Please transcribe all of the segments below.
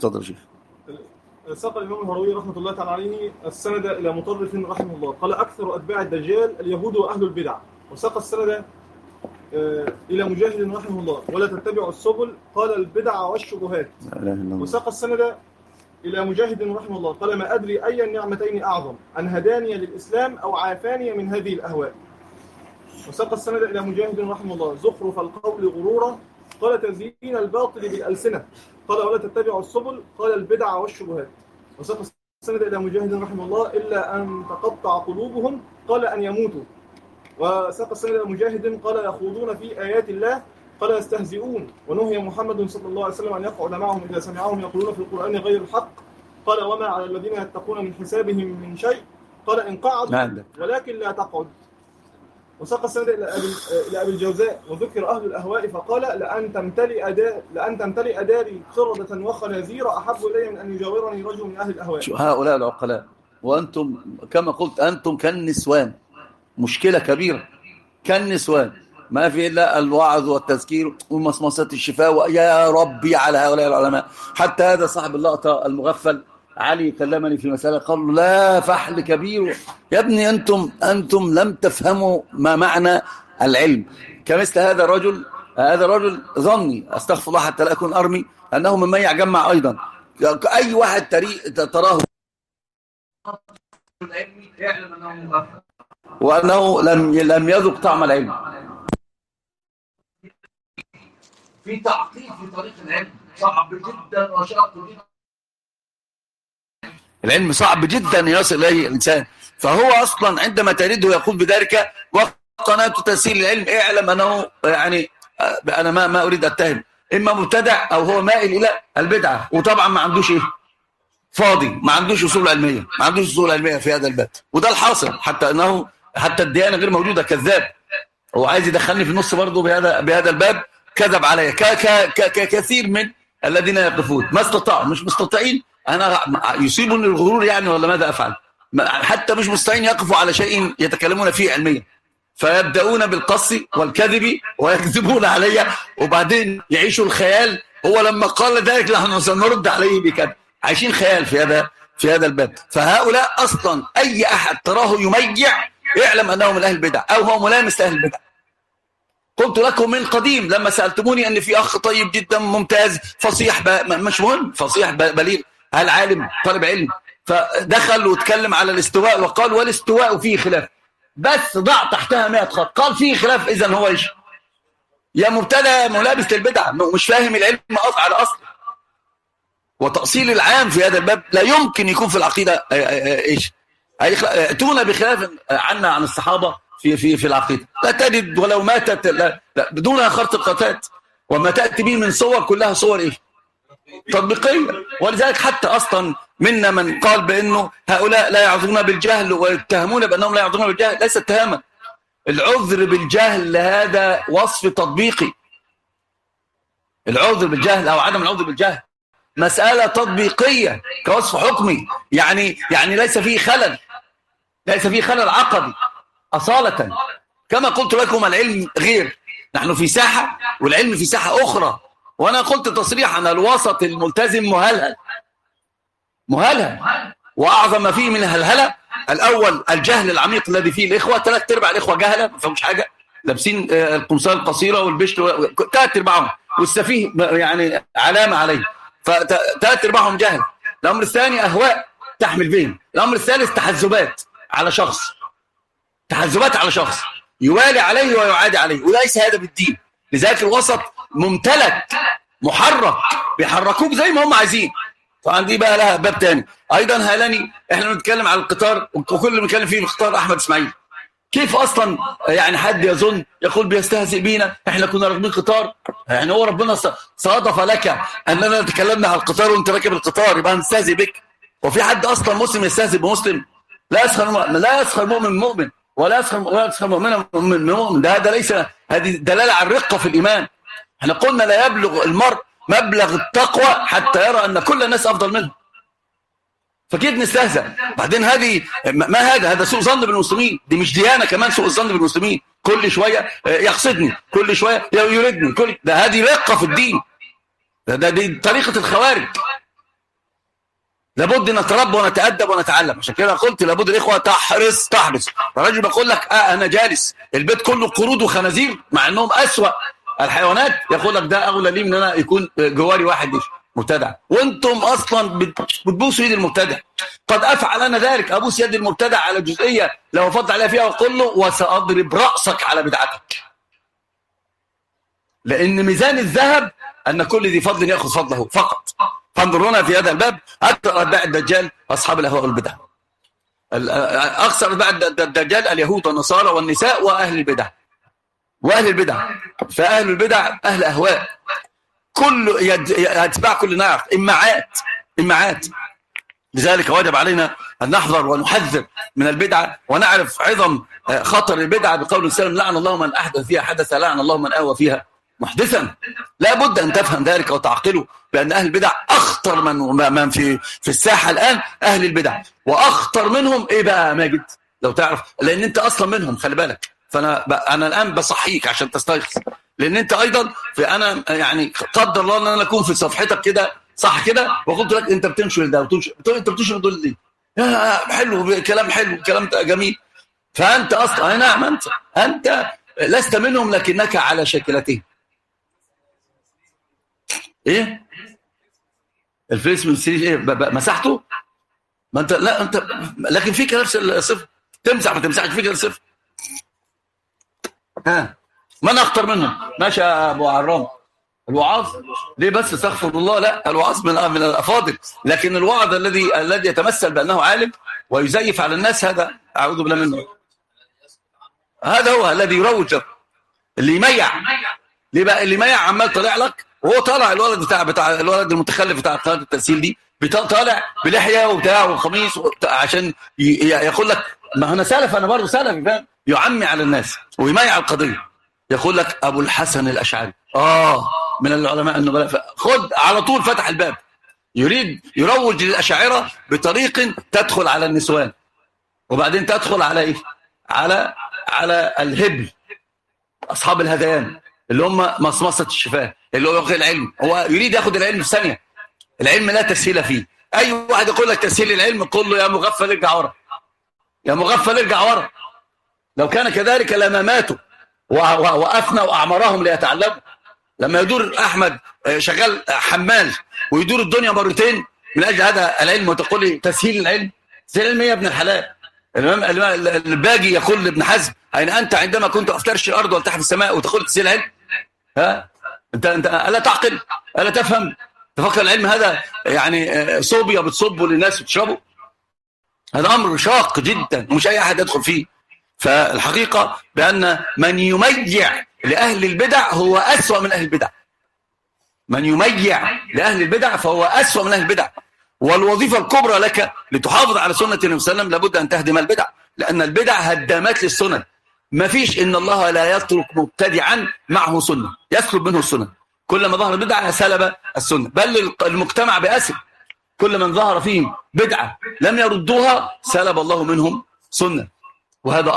تفضل يا شيخ. ساق الإمام الهروي رحمة الله تعالى عليه السند إلى مطرف رحمه الله قال أكثر أتباع الدجال اليهود وأهل البدع. وساق السند إلى مجاهد رحمه الله ولا تتبعوا السبل قال البدع والشبهات. وساق السند إلى مجاهد رحمه الله قال ما أدري أي النعمتين أعظم أن هداني للإسلام أو عافاني من هذه الأهواء. وساق السند إلى مجاهد رحمه الله زخرف القول غرورا قال تزيين الباطل بالألسنة قال ولا تتبعوا السبل قال البدع والشبهات. وساق السند إلى مجاهد رحمه الله إلا أن تقطع قلوبهم قال أن يموتوا. وساق السند إلى مجاهد قال يخوضون في آيات الله قال يستهزئون ونهي محمد صلى الله عليه وسلم أن يقعد معهم إذا سمعهم يقولون في القرآن غير الحق قال وما على الذين يتقون من حسابهم من شيء قال إن قعدوا ولكن لا تقعد. وساق السند إلى أبي الجوزاء وذكر أهل الأهواء فقال لأن تمتلئ داري قردة وخنازير أحب إلي من أن يجاورني رجل من أهل الأهواء. هؤلاء العقلاء وأنتم كما قلت أنتم كالنسوان، مشكلة كبيرة كالنسوان، ما في إلا الوعظ والتذكير ومصمصات الشفاء ويا ربي على هؤلاء العلماء. حتى هذا صاحب اللقطة المغفل علي كلمني في مسألة قال له لا فحل كبير يا ابني أنتم لم تفهموا ما معنى العلم. كمثل هذا الرجل ظني أستغفر الله حتى لا أكون أرمي أنه ممن يجمع أيضا أي واحد تراه يعلم أنه مغفل وأنه لم يذق طعم العلم. في تعقيد في طريق العلم صعب جدا وشاق جدا، العلم صعب جدا يصل إليه الإنسان. فهو أصلا عندما تريده يقول بذلك وقناة تسهيل العلم اعلم أنه يعني أنا ما أريد أتهم إما مبتدع أو هو مائل إلى البدعة، وطبعا ما عندوش إيه فاضي، ما عندوش أصول علمية في هذا الباب، وده الحاصل حتى الديانة غير موجودة. كذاب، هو عايز يدخلني في النص برضه بهذا الباب، كذب علي كثير من الذين يقفون ما استطاعوا، مش مستطيعين. أنا يصيبني الغرور يعني ولا ماذا أفعل؟ حتى مش مستطيعين يقفوا على شيء يتكلمون فيه علميا، فيبدأون بالقص والكذب ويكذبون علي وبعدين يعيشوا الخيال. هو لما قال ذلك نحن سنرد عليه بكذب، عايشين خيال في هذا الباب. فهؤلاء أصلا أي أحد تراه يميع يعلم أنه من أهل البدع أو هو ملامس لأهل البدع. قلت لكم من قديم لما سألتموني أن في أخ طيب جدا ممتاز فصيح مش مهم فصيح بليغ، هل عالم طالب علم، فدخل واتكلم على الاستواء وقال والاستواء فيه خلاف، بس ضع تحتها 100 خط، قال فيه خلاف. إذن هو إيش؟ يا مبتلى ملابس للبدع، مش فاهم العلم على أصل. وتأصيل العام في هذا الباب لا يمكن يكون في العقيدة إيش؟ ائتونا بخلاف عنا عن الصحابة في العقيدة، لا تجد ولو ماتت لا بدون خرط القتات، وما تأتي به من صور كلها صور إيه؟ تطبيقية. ولذلك حتى أصلا منا من قال بأنه هؤلاء لا يعذرون بالجهل ويتهمون بأنهم لا يعذرون بالجهل، ليس اتهاما. العذر بالجهل هذا وصف تطبيقي، العذر بالجهل أو عدم العذر بالجهل مسألة تطبيقية كوصف حكمي، يعني ليس فيه خلل عقدي أصالة. كما قلت لكم العلم غير، نحن في ساحة والعلم في ساحة أخرى. وأنا قلت تصريحا الوسط الملتزم مهلهل، وأعظم ما فيه من الهلهلة الأول الجهل العميق الذي فيه الإخوة. 3/4 الإخوة جهلة ما فهمش حاجة، لابسين القمصان القصيرة والبشت 3/4، والسفيه يعني علامة عليه، ف3/4 جهل. الأمر الثاني أهواء تحمل بهم. الأمر الثالث تحزبات على شخص يوالي عليه ويعادي عليه، وليس هذا بالدين. لذلك الوسط ممتلك محرك بيحركوك زي ما هم عايزين. طبعا دي بقى لها باب تاني ايضا. هلاني احنا بنتكلم على القطار، وكل اللي بنتكلم فيه القطار احمد اسماعيل. كيف اصلا يعني حد يظن يقول بيستهزئ بينا، احنا كنا راكبين قطار، يعني هو ربنا صادف لك اننا تكلمنا على القطار وانت راكب القطار يبقى هنستهزئ بك؟ وفي حد اصلا مسلم يستهزئ بمسلم؟ لا يسخر مؤمن من مؤمن ولا يسخر مؤمن من مؤمن. ده ليس، هذه دلاله على الرقه في الايمان. احنا قلنا لا يبلغ المرء مبلغ التقوى حتى يرى ان كل الناس افضل منه، فكيف نستهزأ؟ بعدين هذه ما هذا سوء ظن بالمسلمين، دي مش ديانه كمان سوء الظن بالمسلمين. كل شويه يقصدني، كل شويه يريدني، هذه رقه في الدين. دي طريقه الخوارج. لابد ان نتربى ونتأدب ونتعلم. عشان كده قلت لابد الاخوه تحرص. الراجل بقول لك انا جالس البيت كله قرود وخنازير مع انهم اسوأ الحيوانات، يقول لك ده اغلى لي من انا يكون جواري واحد مبتدع، وانتم اصلا بتبوسوا يد المبتدع. قد افعل انا ذلك، ابوس يد المبتدع على جزئيه لو فضل عليها فيها واقول له وساضرب راسك على بدعتك. لان ميزان الذهب ان كل ذي فضل ياخذ فضله فقط. فانظرونا في هذا الباب اكثر اتباع الدجال اصحاب الاهواء والبدع. اكثر اتباع الدجال اليهود والنصارى والنساء واهل البدع. فاهل البدع اهل اهواء، كل اتباع كل ناعق امعات. لذلك وجب علينا ان نحذر ونحذر من البدعه، ونعرف عظم خطر البدعه بقول السلام لعن الله من احدث فيها حدثا، لعن الله من اوى فيها محدثا. لا بد ان تفهم ذلك وتعقله، بان اهل البدع اخطر من في الساحه الان اهل البدع. واخطر منهم ايه بقى ماجد لو تعرف؟ لان انت اصلا منهم، خلي بالك. فانا الان بصحيك عشان تستيقظ، لان انت ايضا انا يعني قدر الله ان انا اكون في صفحتك كده صح كده، وقلت لك انت بتنشر ده انت بتنشر دول دي حلو، كلام حلو، كلام جميل. فانت اصلا نعم انت لست منهم لكنك على شكلتهم. ايه الفيس من سي ايه مسحته؟ ما انت لا انت لكن فيك نفس الصفر، تمسح ما تمسحش فيك الصفر. من اخطر منهم؟ ماشي يا ابو عرام. الوعاظ ليه بس؟ استغفر الله. لا، الوعاظ من الافاضل، لكن الوعظ الذي يتمثل بانه عالم ويزيف على الناس، هذا اعوذ بالله منه. هذا هو الذي يروج، اللي يميع. ليه بقى اللي يميع؟ عمال طالع لك وهو طالع الولد بتاع الولد المتخلف بتاع قناه التمثيل دي، طالع بلحيه وبتاع وقميص عشان يقول لك ما انا سلف، انا برضه سلفي، فاهم؟ يعمي على الناس ويميع القضيه. يقول لك ابو الحسن الاشعري من العلماء النبلاء، خد على طول فتح الباب، يريد يروج للاشاعره بطريق تدخل على النسوان، وبعدين تدخل على ايه؟ على الهبل، اصحاب الهذيان اللي هم مصمصه الشفاه، اللي هو ياخذ العلم. هو يريد ياخذ العلم في ثانيه. العلم لا تسهيل فيه. اي واحد يقول لك تسهيل العلم قل له يا مغفل ارجع ورا، يا مغفل ارجع ورا. لو كان كذلك لما ماتوا وافنوا اعمارهم ليتعلموا. لما يدور احمد شغال حمال ويدور الدنيا مرتين من اجل هذا العلم، وتقول لي تسهيل العلم؟ تسهيل العلم يا ابن الحلال. الامام الباجي يقول لابن حزم اين انت عندما كنت افترش الارض والتحف السماء وتقول تسهيل العلم؟ انت الا تعقل؟ الا تفهم؟ تفكر العلم هذا يعني صوبيا بتصبه للناس وتشربه؟ هذا امر شاق جدا ومش اي احد يدخل فيه. فالحقيقه بان من يميع لاهل البدع هو اسوأ من اهل البدع. من يميع لاهل البدع فهو اسوأ من اهل البدع. والوظيفه الكبرى لك لتحافظ على سنه النبي صلى الله عليه وسلم لابد ان تهدم البدع، لان البدع هدامات للسنن. ما فيش ان الله لا يترك مبتدعا معه سنه يسلب منه السنن. كلما ظهر بدعه سلب السنه، بل المجتمع باسر. كل من ظهر فيهم بدعه لم يردوها سلب الله منهم سنه. وهذا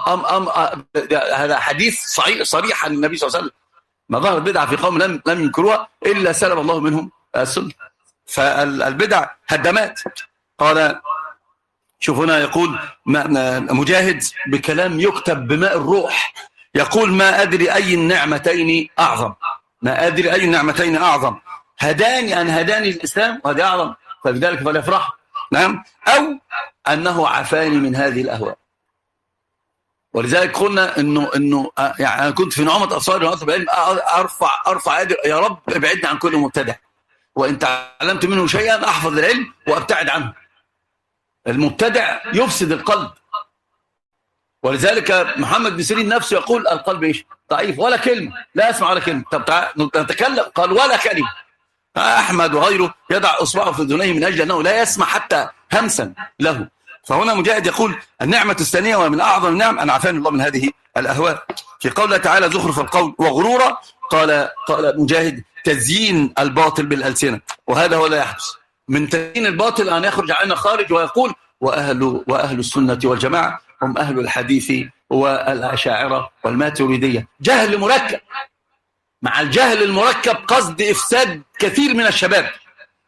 هذا حديث صريح عن النبي صلى الله عليه وسلم. ما ظهر بدعه في قوم لم ينكروها الا سلب الله منهم السنه. فالبدع هدمات. قال شوف هنا يقول مجاهد بكلام يكتب بماء الروح، يقول ما أدري أي النعمتين أعظم، ما أدري أي النعمتين أعظم، هداني أن هداني الإسلام وهذا أعظم فبذلك فليفرح، نعم، أو أنه عفاني من هذه الأهواء. ولذلك قلنا إنه يعني أنا كنت في نعومة أبصاري وأطلب العلم أرفع يدي يا رب ابعدني عن كل مبتدع، وإن تعلمت منه شيئا أحفظ العلم وأبتعد عنه. المبتدع يفسد القلب. ولذلك محمد بن سيرين نفسه يقول القلب ايش؟ ضعيف، ولا كلمه، لا يسمع ولا كلمه. طب نتكلم، قال ولا كلمه. احمد وغيره يضع اصبعه في اذنيه من اجل انه لا يسمع حتى همسا له. فهنا مجاهد يقول النعمه الثانيه ومن اعظم النعم ان عافاني الله من هذه الاهواء. في قوله تعالى زخرف القول وغرورا، قال مجاهد تزيين الباطل بالالسنه، وهذا هو لا يحدث. من تزيين الباطل ان يخرج عنا خارج ويقول واهل السنه والجماعه هم أهل الحديث والأشاعرة والماتريدية. جهل مركب، مع الجهل المركب قصد إفساد كثير من الشباب.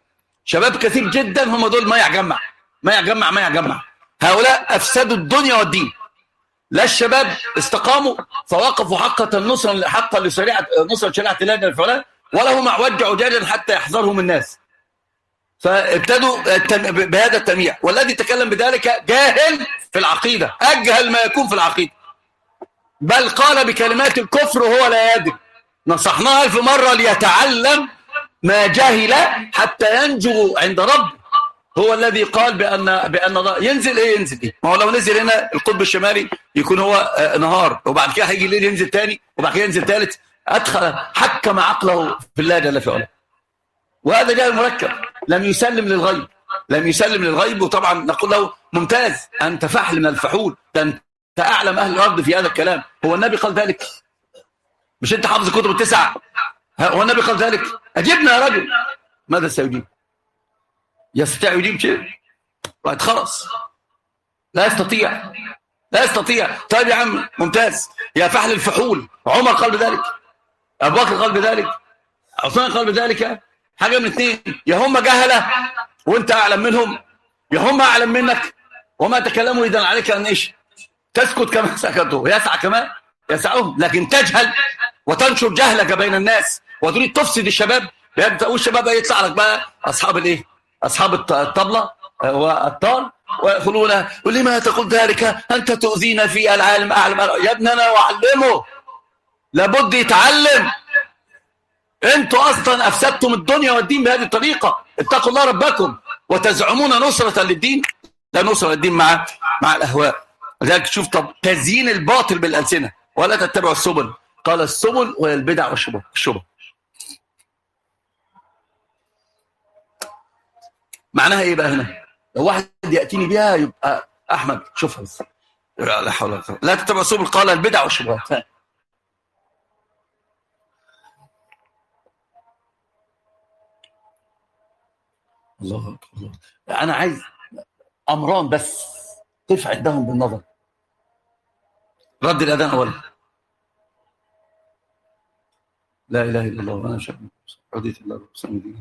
شباب كثير جدا هم دول ما يجمع. هؤلاء أفسدوا الدنيا والدين. لا الشباب استقاموا فوقفوا حقا لشريعة نصرة شريعة الله جل وعلا، ولا هم وجعوا جادا حتى يحذرهم الناس، فابتدوا بهذا التمييع. والذي تكلم بذلك جاهل في العقيدة، أجهل ما يكون في العقيدة، بل قال بكلمات الكفر وهو لا يدري. نصحناه 1000 مرة ليتعلم ما جهل حتى ينجو عند رب. هو الذي قال بأن الله ينزل ينزل ما هو لو نزل هنا القطب الشمالي يكون هو نهار، وبعد كده هيجي الليل ينزل تاني، وبعد كده ينزل ثالث. حكم عقله في الله جل في علاه. وهذا جاء مركب، لم يسلم للغيب. وطبعا نقول له ممتاز، أنت فحل من الفحول، ده أنت أعلم أهل الأرض في هذا الكلام. هو النبي قال ذلك؟ مش أنت حافظ الكتب ال9؟ هو النبي قال ذلك؟ أجبنا يا رجل. ماذا سيجيب؟ يستطيع يجيب شيء؟ بعد خلاص لا يستطيع. طيب يا عم ممتاز، يا فحل الفحول. عمر قال بذلك، أبو بكر قال بذلك، عثمان قال بذلك. حاجة من اثنين، يا هم جهلة وانت أعلم منهم، يا هم أعلم منك وما تكلموا إذن عليك أن إيش؟ تسكت كما سكتوا، يسعى كما يسعهم. لكن تجهل وتنشر جهلك بين الناس وتريد تفسد الشباب. تقول الشباب يطلع لك بقى أصحاب الإيه؟ أصحاب الطبلة والطال، ويقولون لما تقول ذلك؟ أنت تؤذينا في العالم أعلم. يا ابننا وعلمه، لابد يتعلم. انتوا اصلا افسدتم الدنيا والدين بهذه الطريقه. اتقوا الله ربكم وتزعمون نصره للدين. لا نصره للدين مع الاهواء. لذلك شوف، طب تزيين الباطل بالالسنه، ولا تتبعوا السبل. قال السبل وهي البدع والشبه. معناها ايه بقى هنا؟ لو واحد ياتيني بها يبقى احمد شوفها بس. لا حول ولا قوه. لا تتبعوا السبل، قال البدع والشبهات. الله أكبر. أنا عايز أمران بس كيف عندهم بالنظر. رد الأذان أولا. لا إله إلا الله وأنا شهد رضيت الله وسلم دينه.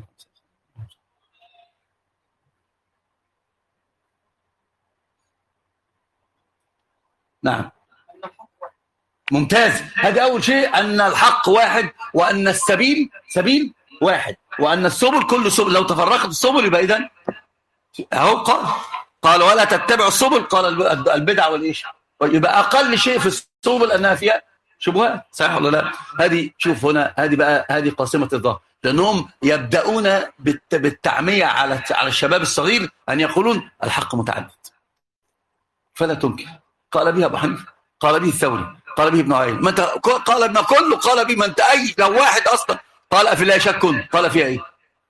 نعم ممتاز. هذا أول شيء، أن الحق واحد، وأن السبيل سبيل واحد، وأن السبل كل سبل. لو تفرقت السبل يبقى إذن أهو قال ولا تتبعوا السبل، قال البدع والإيش. يبقى أقل شيء في السبل أنها فيها شبهات، صحيح ولا لا؟ هذه شوف هنا، هذه قاسمة الظهر، لأنهم يبدأون بالتعمية على الشباب الصغير، أن يقولون الحق متعدد فلا تنكر. قال به أبو حنيفة، قال به الثوري، قال به ابن عين، قال ابن كله، قال به من أي لو واحد أصلا قال أفي لا شك، قال فيها إيه؟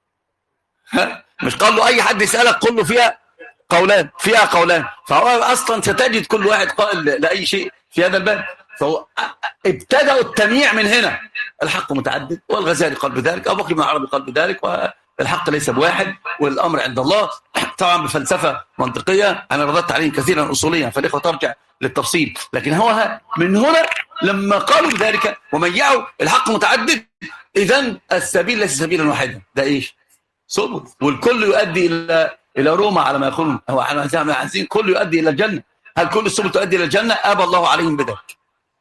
مش قال له أي حد يسألك قل له فيها قولان. فهو أصلا ستجد كل واحد قائل لأي شيء في هذا الباب. فهو ابتدأوا التمييع من هنا. الحق متعدد، والغزالي قال بذلك، أبو بكر بن عربي قال بذلك، والحق ليس بواحد، والأمر عند الله. طبعا بفلسفة منطقية أنا رددت عليهم كثيرا أصوليا، فالإخوة ترجع للتفصيل. لكن هو من هنا لما قالوا بذلك وميعوا الحق متعدد، إذن السبيل ليس سبيلا واحدا، ده إيش؟ سبل، والكل يؤدي إلى روما على ما يقولون. هو على عايزين كل يؤدي إلى الجنة. هل كل السبل تؤدي إلى الجنة؟ أبى الله عليهم بذلك.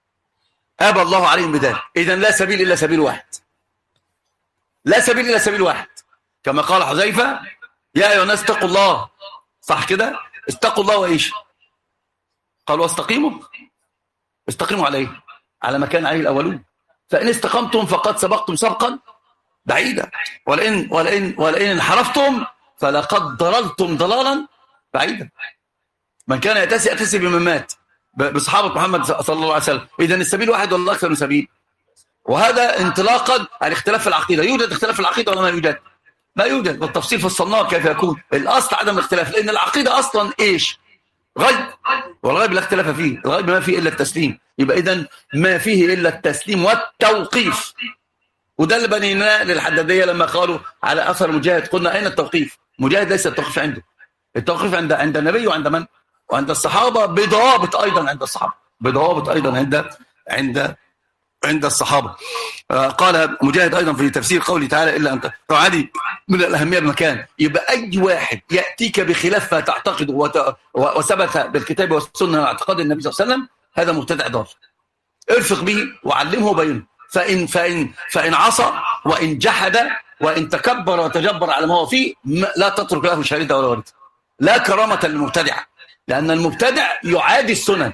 إذن لا سبيل إلا سبيل واحد. لا سبيل إلا سبيل واحد، كما قال حذيفة يا أيها الناس اتقوا الله. صح كده؟ اتقوا الله وإيش؟ قالوا استقيموا عليه، على ما كان عليه الأولون. فإن استقمتم فقد سبقتم سبقا بعيدا، ولئن انحرفتم فلقد ضللتم ضلالا بعيدا. من كان يأتسي بمن مات، بصحابة محمد صلى الله عليه وسلم. إذن السبيل واحد ولا أكثر من سبيل؟ وهذا انطلاقا عن اختلاف في العقيدة. يوجد اختلاف في العقيدة ولا ما يوجد؟ لا يوجد. والتفصيل في الصناع كيف يكون؟ الأصل عدم الاختلاف، لأن العقيدة أصلا إيش؟ غيب، والغيب لا اختلاف فيه. الغيب ما فيه إلا التسليم. يبقى إذن ما فيه إلا التسليم والتوقيف. وده اللي بنيناه للحدادية لما قالوا على أثر مجاهد. قلنا أين التوقيف؟ مجاهد ليس التوقيف عنده. التوقيف عند النبي وعند من؟ وعند الصحابة، بضوابط أيضا عند الصحابة، بضوابط أيضا عند عند الصحابة. قال مجاهد أيضا في تفسير قوله تعالى إلا أنت عادي من الأهمية بمكان. يبقى أي واحد يأتيك بخلاف فتعتقد وثبت بالكتاب والسنة واعتقاد النبي صلى الله عليه وسلم هذا مبتدع ضال. ارفق به وعلمه وبينه. فإن عصى وإن جحد وإن تكبر وتجبر على ما هو فيه لا تترك له شريطة ولا ورثة. لا كرامة للمبتدع، لأن المبتدع يعادي السنن.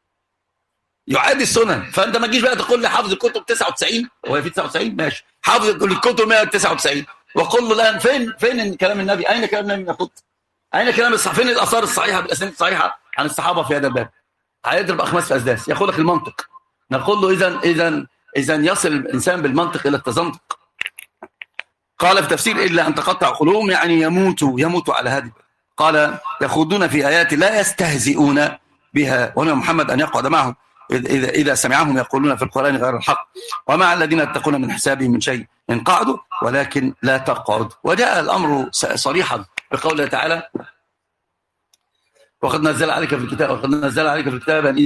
فانت ما تجيش بقى تقول لي حافظ الكتب 99 هو في 99 ماشي، حافظ الكتب 199 وقل له الان فين كلام النبي؟ اين كلام النبي يقول؟ اين كلام فين الاثار الصحيحه بالاسانيد الصحيحه عن الصحابه في هذا الباب؟ هيضرب اخماس في اسداس. يقول لك المنطق. نقول له اذا يصل الانسان بالمنطق الى التزندق. قال في تفسير الا ان تقطع قلوبهم يعني يموتوا على هذه. قال يخوضون في ايات لا يستهزئون بها ونهى محمد ان يقعد معهم إذا سمعهم يقولون في القرآن غير الحق ومع الذين يتقون من حسابهم من شيء إن قعدوا ولكن لا تقعد. وجاء الأمر صريحا بقوله تعالى وقد نزل عليك في الكتاب أن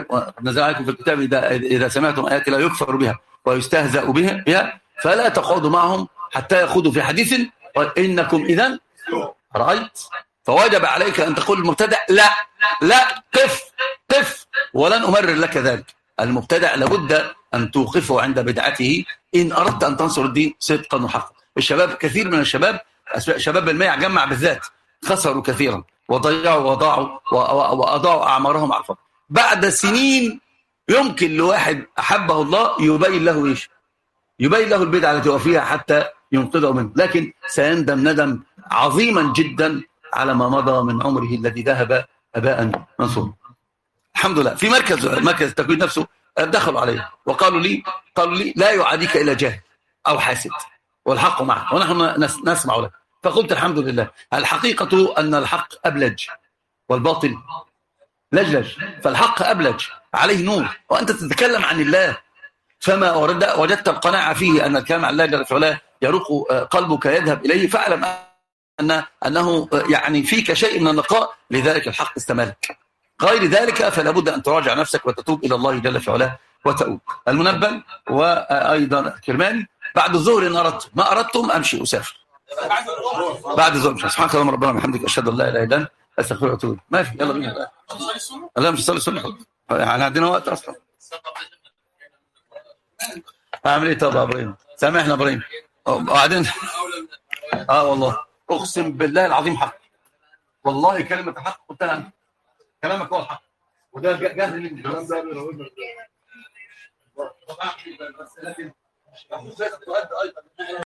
إذا سمعتم آيات لا يكفر بها ويستهزأ بها فلا تقعدوا معهم حتى يخوضوا في حديث وإنكم إذن رأيت. فوجب عليك أن تقول المبتدع لا قف ولن أمرر لك ذلك. المبتدع لابد أن توقفه عند بدعته إن أردت أن تنصر الدين صدقا وحقا. الشباب كثير من الشباب شباب الميع جمع بالذات خسروا كثيرا وضاعوا وأضاعوا أعمارهم على الفضل. بعد سنين يمكن لواحد أحبه الله يبين له البدعة التي هو فيها حتى ينقذه منه، لكن سيندم ندم عظيما جدا على ما مضى من عمره الذي ذهب أباء منصورا. الحمد لله في مركز تكوين نفسه دخلوا عليه وقالوا لي لا يعاديك إلا جاهل أو حاسد والحق معك ونحن نسمع لك. فقلت الحمد لله. الحقيقة أن الحق أبلج والباطل لجلج، فالحق أبلج عليه نور وأنت تتكلم عن الله فما وجدت القناعة فيه أن الكلام عن الله جل وعلا يروق قلبك يذهب إليه فاعلم أنه يعني فيك شيء من النقاء لذلك الحق استمالك. غير ذلك فلا بد أن تراجع نفسك وتتوب إلى الله جل وعلا وتؤوب. المنبل وأيضا الكرماني بعد الظهر إن أردتم ما أردتم أمشي أسافر بعد الظهر. سبحانك اللهم ربنا وبحمدك أشهد أن لا إله إلا أنت أستغفرك وأتوب إليك. ما في يلا بينا لا مش صلي السنة يعني عندنا وقت أصلا. أعمل إيه طب يا إبراهيم؟ سامحنا إبراهيم وبعدين والله أقسم بالله العظيم حق والله كلمة حق قلتها أنت كلامك هو الحق وده جهل من الكلام ده